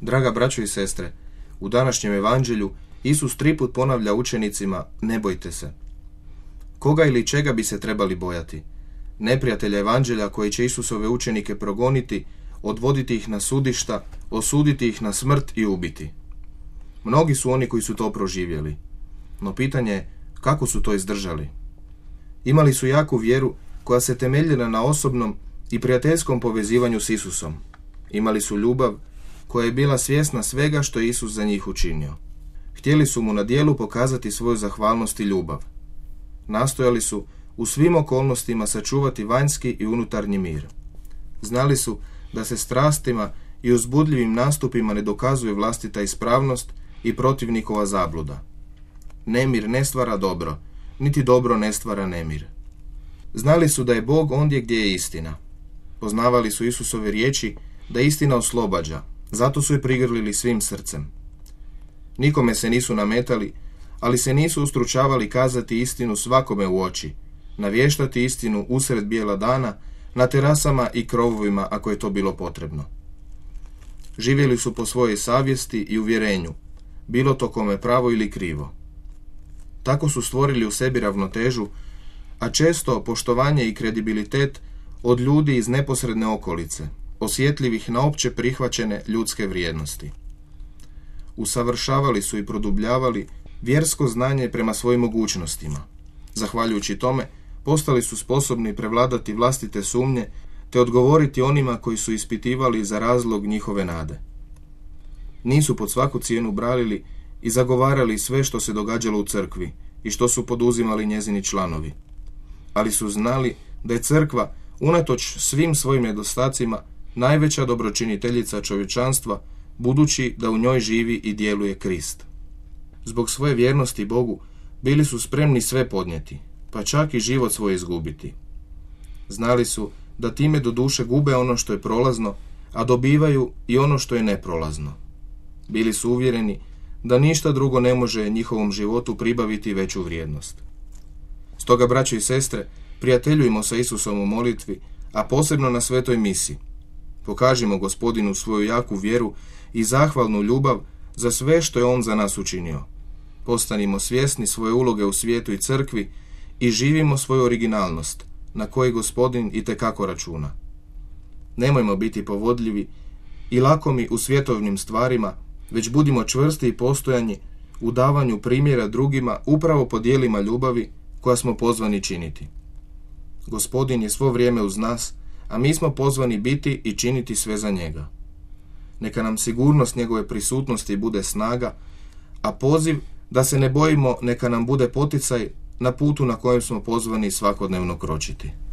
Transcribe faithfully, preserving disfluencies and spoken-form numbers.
Draga braćo i sestre, u današnjem evanđelju Isus triput ponavlja učenicima: ne bojte se. Koga ili čega bi se trebali bojati? Neprijatelja evanđelja koji će Isusove učenike progoniti, odvoditi ih na sudišta, osuditi ih na smrt i ubiti. Mnogi su oni koji su to proživjeli. No pitanje je kako su to izdržali. Imali su jaku vjeru koja se temeljila na osobnom i prijateljskom povezivanju s Isusom. Imali su ljubav koja je bila svjesna svega što je Isus za njih učinio. Htjeli su mu na djelu pokazati svoju zahvalnost i ljubav. Nastojali su u svim okolnostima sačuvati vanjski i unutarnji mir. Znali su da se strastima i uzbudljivim nastupima ne dokazuje vlastita ispravnost i protivnikova zabluda. Nemir ne stvara dobro, niti dobro ne stvara nemir. Znali su da je Bog ondje gdje je istina. Poznavali su Isusove riječi da istina oslobađa, zato su je prigrlili svim srcem. Nikome se nisu nametali, ali se nisu ustručavali kazati istinu svakome u oči, navještati istinu usred bijela dana, na terasama i krovovima ako je to bilo potrebno. Živjeli su po svojoj savjesti i uvjerenju, bilo to kome pravo ili krivo. Tako su stvorili u sebi ravnotežu, a često poštovanje i kredibilitet od ljudi iz neposredne okolice, osjetljivih na opće prihvaćene ljudske vrijednosti. Usavršavali su i produbljavali vjersko znanje prema svojim mogućnostima. Zahvaljujući tome, postali su sposobni prevladati vlastite sumnje te odgovoriti onima koji su ispitivali za razlog njihove nade. Nisu pod svaku cijenu branili i zagovarali sve što se događalo u crkvi i što su poduzimali njezini članovi. Ali su znali da je crkva, unatoč svim svojim nedostacima, najveća dobročiniteljica čovječanstva, budući da u njoj živi i djeluje Krist. Zbog svoje vjernosti Bogu bili su spremni sve podnijeti, pa čak i život svoj izgubiti. Znali su da time do duše gube ono što je prolazno, a dobivaju i ono što je neprolazno. Bili su uvjereni da ništa drugo ne može njihovom životu pribaviti veću vrijednost. Stoga, braćo i sestre, prijateljujmo sa Isusom u molitvi, a posebno na svetoj misi. Pokažimo Gospodinu svoju jaku vjeru i zahvalnu ljubav za sve što je On za nas učinio. Postanimo svjesni svoje uloge u svijetu i crkvi i živimo svoju originalnost, na koji Gospodin itekako računa. Nemojmo biti povodljivi i lakomi u svjetovnim stvarima, već budimo čvrsti i postojanji u davanju primjera drugima upravo po djelima ljubavi koja smo pozvani činiti. Gospodin je svo vrijeme uz nas, a mi smo pozvani biti i činiti sve za njega. Neka nam sigurnost njegove prisutnosti bude snaga, a poziv da se ne bojimo neka nam bude poticaj na putu na kojem smo pozvani svakodnevno kročiti.